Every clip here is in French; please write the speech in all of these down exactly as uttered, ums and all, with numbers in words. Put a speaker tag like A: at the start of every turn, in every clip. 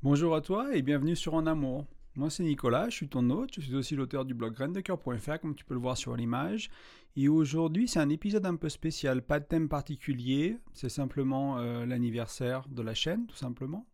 A: Bonjour à toi et bienvenue sur En Amour. Moi c'est Nicolas, je suis ton hôte, je suis aussi l'auteur du blog graines de cœur point f r comme tu peux le voir sur l'image. Et aujourd'hui c'est un épisode un peu spécial, pas de thème particulier, c'est simplement euh, l'anniversaire de la chaîne tout simplement.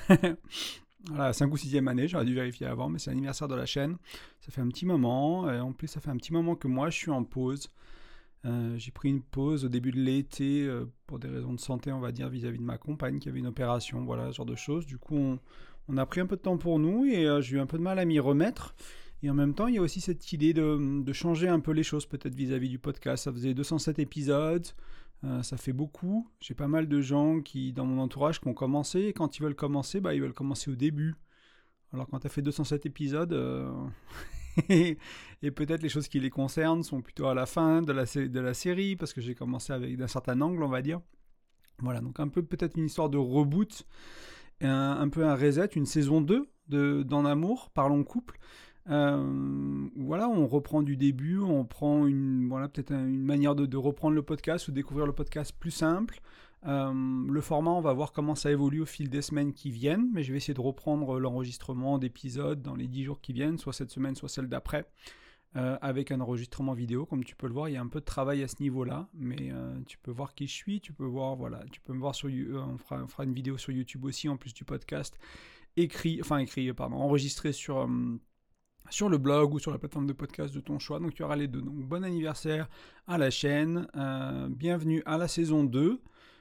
A: Voilà, cinq ou sixième année, j'aurais dû vérifier avant, mais c'est l'anniversaire de la chaîne. Ça fait un petit moment, et en plus ça fait un petit moment que moi je suis en pause. Euh, j'ai pris une pause au début de l'été euh, pour des raisons de santé, on va dire, vis-à-vis de ma compagne qui avait une opération, voilà, ce genre de choses. Du coup, on, on a pris un peu de temps pour nous et euh, j'ai eu un peu de mal à m'y remettre. Et en même temps, il y a aussi cette idée de, de changer un peu les choses, peut-être vis-à-vis du podcast. Ça faisait deux cent sept épisodes, euh, ça fait beaucoup. J'ai pas mal de gens qui, dans mon entourage, qui ont commencé. Et quand ils veulent commencer, bah, ils veulent commencer au début. Alors quand tu as fait deux cent sept épisodes, euh... et, et peut-être les choses qui les concernent sont plutôt à la fin de la, de la série, parce que j'ai commencé avec d'un certain angle, on va dire. Voilà, donc un peu peut-être une histoire de reboot, un, un peu un reset, une saison deux de, d'En Amour, Parlons Couple. Euh, voilà, on reprend du début, on prend une, voilà, peut-être une manière de, de reprendre le podcast ou découvrir le podcast plus simple. Euh, le format, on va voir comment ça évolue au fil des semaines qui viennent, mais je vais essayer de reprendre l'enregistrement d'épisodes dans les dix jours qui viennent, soit cette semaine, soit celle d'après, euh, avec un enregistrement vidéo. Comme tu peux le voir, il y a un peu de travail à ce niveau-là, mais euh, tu peux voir qui je suis, tu peux voir, voilà, tu peux me voir sur, euh, on fera, on fera une vidéo sur YouTube aussi en plus du podcast, écrit, enfin écrit, pardon, enregistré sur euh, sur le blog ou sur la plateforme de podcast de ton choix. Donc tu auras les deux. Donc bon anniversaire à la chaîne, euh, bienvenue à la saison deux.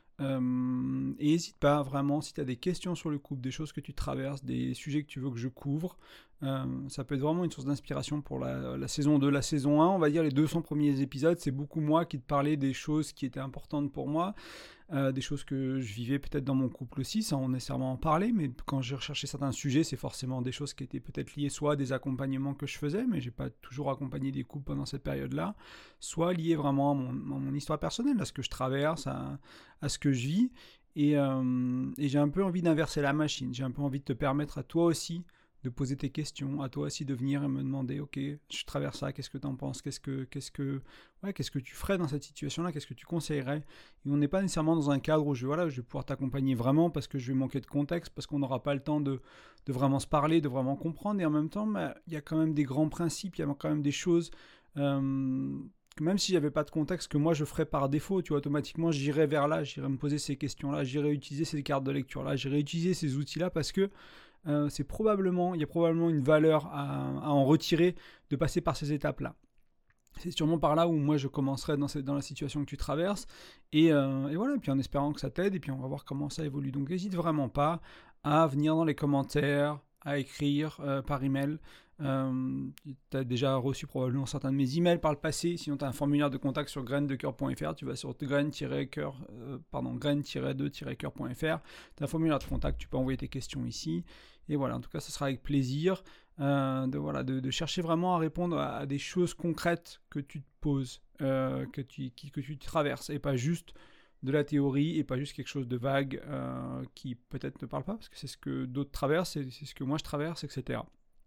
A: Euh, et n'hésite pas vraiment, si tu as des questions sur le couple, des choses que tu traverses, des sujets que tu veux que je couvre, euh, ça peut être vraiment une source d'inspiration pour la, la saison deux. La saison un, on va dire les deux cents premiers épisodes, c'est beaucoup moi qui te parlais des choses qui étaient importantes pour moi, euh, des choses que je vivais peut-être dans mon couple aussi, sans nécessairement en parler, mais quand j'ai recherché certains sujets, c'est forcément des choses qui étaient peut-être liées soit à des accompagnements que je faisais, mais j'ai pas toujours accompagné des couples pendant cette période-là, soit liées vraiment à mon, à mon histoire personnelle, à ce que je traverse, à, à ce que je vis, et, euh, et j'ai un peu envie d'inverser la machine, j'ai un peu envie de te permettre à toi aussi de poser tes questions, à toi aussi de venir et me demander, ok, je traverse ça, qu'est-ce que tu en penses, qu'est-ce que, qu'est-ce que, ouais, qu'est-ce que tu ferais dans cette situation-là, qu'est-ce que tu conseillerais. Et on n'est pas nécessairement dans un cadre où je, voilà, je vais pouvoir t'accompagner vraiment parce que je vais manquer de contexte, parce qu'on n'aura pas le temps de, de vraiment se parler, de vraiment comprendre, et en même temps, bah, il y a quand même des grands principes, il y a quand même des choses... Euh, même si j'avais pas de contexte que moi je ferais par défaut, tu vois, automatiquement j'irais vers là, j'irais me poser ces questions-là, j'irais utiliser ces cartes de lecture-là, j'irais utiliser ces outils-là parce que euh, c'est probablement, il y a probablement une valeur à, à en retirer de passer par ces étapes-là. C'est sûrement par là où moi je commencerai dans, cette, dans la situation que tu traverses, et, euh, et voilà, et puis en espérant que ça t'aide, et puis on va voir comment ça évolue. Donc n'hésite vraiment pas à venir dans les commentaires, à écrire euh, par email. Euh, tu as déjà reçu probablement certains de mes emails par le passé. Sinon, tu as un formulaire de contact sur graines de cœur point f r. Tu vas sur graines-cœur, euh, pardon, graines-de-cœur point f r. Tu as un formulaire de contact, tu peux envoyer tes questions ici. Et voilà, en tout cas, ce sera avec plaisir euh, de, voilà, de, de chercher vraiment à répondre à, à des choses concrètes que tu te poses, euh, que, tu, qui, que tu traverses, et pas juste de la théorie et pas juste quelque chose de vague euh, qui peut-être ne parle pas, parce que c'est ce que d'autres traversent, c'est, c'est ce que moi je traverse, et cetera.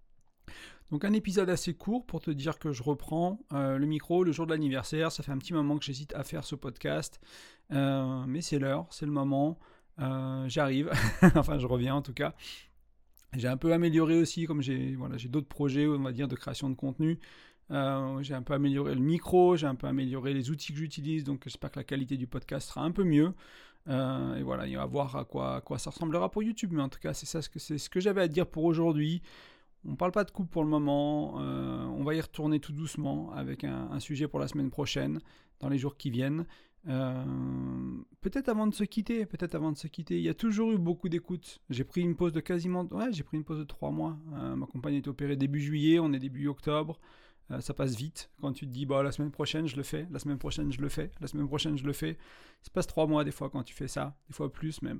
A: Donc un épisode assez court pour te dire que je reprends euh, le micro le jour de l'anniversaire. Ça fait un petit moment que j'hésite à faire ce podcast, euh, mais c'est l'heure, c'est le moment, euh, j'arrive, enfin je reviens en tout cas. J'ai un peu amélioré aussi, comme j'ai, voilà, j'ai d'autres projets, on va dire, de création de contenu. Euh, j'ai un peu amélioré le micro, j'ai un peu amélioré les outils que j'utilise, donc j'espère que la qualité du podcast sera un peu mieux. Euh, et voilà, il va voir à quoi, à quoi ça ressemblera pour YouTube, mais en tout cas, c'est ça, c'est ce que j'avais à dire pour aujourd'hui. On ne parle pas de couple pour le moment, euh, on va y retourner tout doucement avec un, un sujet pour la semaine prochaine, dans les jours qui viennent. Euh, peut-être avant de se quitter, peut-être avant de se quitter, il y a toujours eu beaucoup d'écoutes. J'ai pris une pause de quasiment, ouais, j'ai pris une pause de trois mois. Euh, ma compagne est opérée début juillet, on est début octobre. Euh, ça passe vite quand tu te dis bah la semaine prochaine je le fais, la semaine prochaine je le fais, la semaine prochaine je le fais. Ça passe trois mois des fois quand tu fais ça, des fois plus même.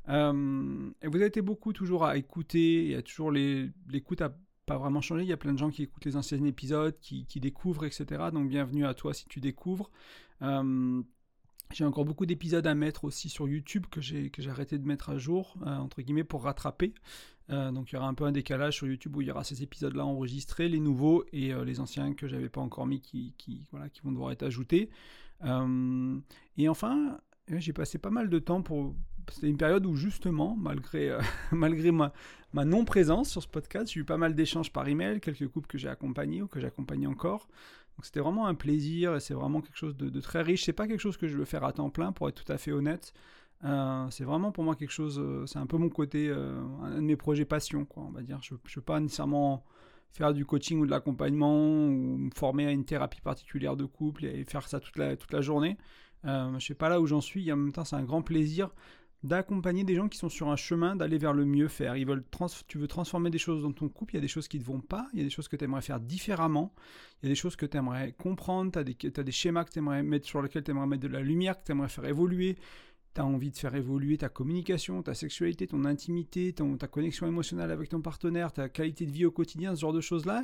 A: Euh, et vous avez été beaucoup toujours à écouter, il y a toujours les, l'écoute a pas vraiment changé, il y a plein de gens qui écoutent les anciens épisodes, qui, qui découvrent, et cetera. Donc bienvenue à toi si tu découvres. Euh, J'ai encore beaucoup d'épisodes à mettre aussi sur YouTube que j'ai, que j'ai arrêté de mettre à jour, euh, entre guillemets, pour rattraper. Euh, donc il y aura un peu un décalage sur YouTube où il y aura ces épisodes-là enregistrés, les nouveaux et euh, les anciens que j'avais pas encore mis qui, qui, voilà, qui vont devoir être ajoutés. Euh, et enfin, j'ai passé pas mal de temps pour... c'était une période où justement, malgré, euh, malgré ma, ma non-présence sur ce podcast, j'ai eu pas mal d'échanges par email, quelques couples que j'ai accompagnés ou que j'accompagne encore. Donc c'était vraiment un plaisir et c'est vraiment quelque chose de, de très riche. C'est pas quelque chose que je veux faire à temps plein, pour être tout à fait honnête. Euh, c'est vraiment pour moi quelque chose, euh, c'est un peu mon côté, euh, un de mes projets passion, quoi, on va dire. Je ne veux pas nécessairement faire du coaching ou de l'accompagnement ou me former à une thérapie particulière de couple et faire ça toute la, toute la journée. Euh, je ne sais pas là où j'en suis, et en même temps c'est un grand plaisir d'accompagner des gens qui sont sur un chemin d'aller vers le mieux faire. Ils veulent trans- tu veux transformer des choses dans ton couple, il y a des choses qui ne te vont pas, il y a des choses que tu aimerais faire différemment, il y a des choses que tu aimerais comprendre, tu as des, t'as des schémas que tu aimerais mettre, sur lesquels tu aimerais mettre de la lumière, que tu aimerais faire évoluer. Tu as envie de faire évoluer ta communication, ta sexualité, ton intimité, ton, ta connexion émotionnelle avec ton partenaire, ta qualité de vie au quotidien, ce genre de choses-là.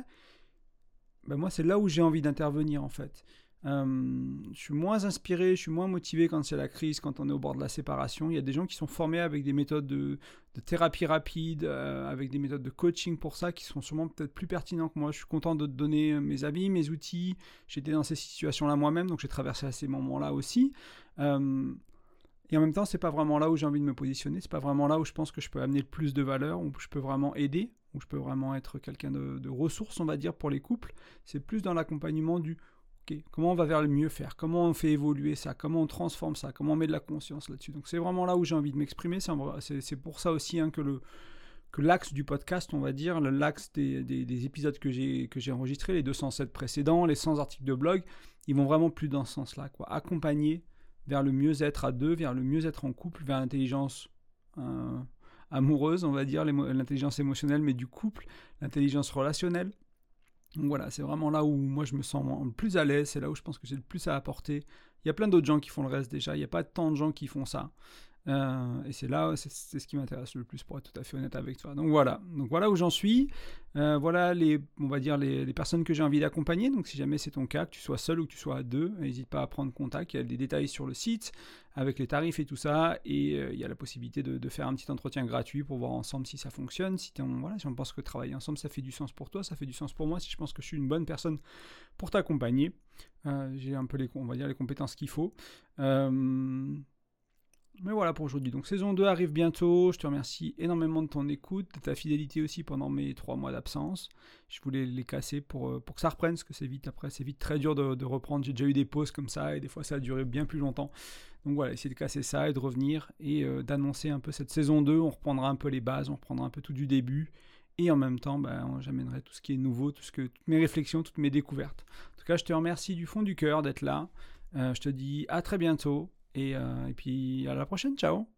A: Ben moi, c'est là où j'ai envie d'intervenir, en fait. Euh, je suis moins inspiré, je suis moins motivé quand c'est la crise, quand on est au bord de la séparation. Il y a des gens qui sont formés avec des méthodes de, de thérapie rapide, euh, avec des méthodes de coaching pour ça, qui sont sûrement peut-être plus pertinents que moi. Je suis content de te donner mes avis, mes outils. J'étais dans ces situations-là moi-même, donc j'ai traversé ces moments-là aussi. Euh, Et en même temps, c'est pas vraiment là où j'ai envie de me positionner, c'est pas vraiment là où je pense que je peux amener le plus de valeur, où je peux vraiment aider, où je peux vraiment être quelqu'un de, de ressource, on va dire, pour les couples. C'est plus dans l'accompagnement du ok, comment on va vers le mieux faire, comment on fait évoluer ça, comment on transforme ça, comment on met de la conscience là-dessus. Donc c'est vraiment là où j'ai envie de m'exprimer. C'est, c'est, c'est pour ça aussi hein, que le que l'axe du podcast, on va dire, l'axe des, des, des épisodes que j'ai, que j'ai enregistrés, les deux cent sept précédents, les cent articles de blog, ils vont vraiment plus dans ce sens-là, quoi. Accompagner vers le mieux-être à deux, vers le mieux-être en couple, vers l'intelligence euh, amoureuse, on va dire, l'intelligence émotionnelle, mais du couple, l'intelligence relationnelle. Donc voilà, c'est vraiment là où moi je me sens le plus à l'aise, c'est là où je pense que j'ai le plus à apporter. Il y a plein d'autres gens qui font le reste déjà, il n'y a pas tant de gens qui font ça. Euh, et c'est là, c'est, c'est ce qui m'intéresse le plus, pour être tout à fait honnête avec toi. Donc voilà, donc voilà où j'en suis. Euh, voilà les, on va dire les, les personnes que j'ai envie d'accompagner. Donc si jamais c'est ton cas, que tu sois seul ou que tu sois à deux, n'hésite pas à prendre contact. Il y a des détails sur le site avec les tarifs et tout ça, et euh, il y a la possibilité de, de faire un petit entretien gratuit pour voir ensemble si ça fonctionne. Si, voilà, si on pense que travailler ensemble, ça fait du sens pour toi, ça fait du sens pour moi. Si je pense que je suis une bonne personne pour t'accompagner, euh, j'ai un peu les, on va dire les compétences qu'il faut. Euh, Mais voilà pour aujourd'hui. Donc saison deux arrive bientôt. Je te remercie énormément de ton écoute, de ta fidélité aussi pendant mes trois mois d'absence. Je voulais les casser pour, pour que ça reprenne, parce que c'est vite après, c'est vite très dur de, de reprendre. J'ai déjà eu des pauses comme ça et des fois ça a duré bien plus longtemps. Donc voilà, essayer de casser ça et de revenir et euh, d'annoncer un peu cette saison deux. On reprendra un peu les bases, on reprendra un peu tout du début. Et en même temps, ben, j'amènerai tout ce qui est nouveau, tout ce que, toutes mes réflexions, toutes mes découvertes. En tout cas, je te remercie du fond du cœur d'être là. Euh, je te dis à très bientôt. Et, euh, et puis à la prochaine, ciao!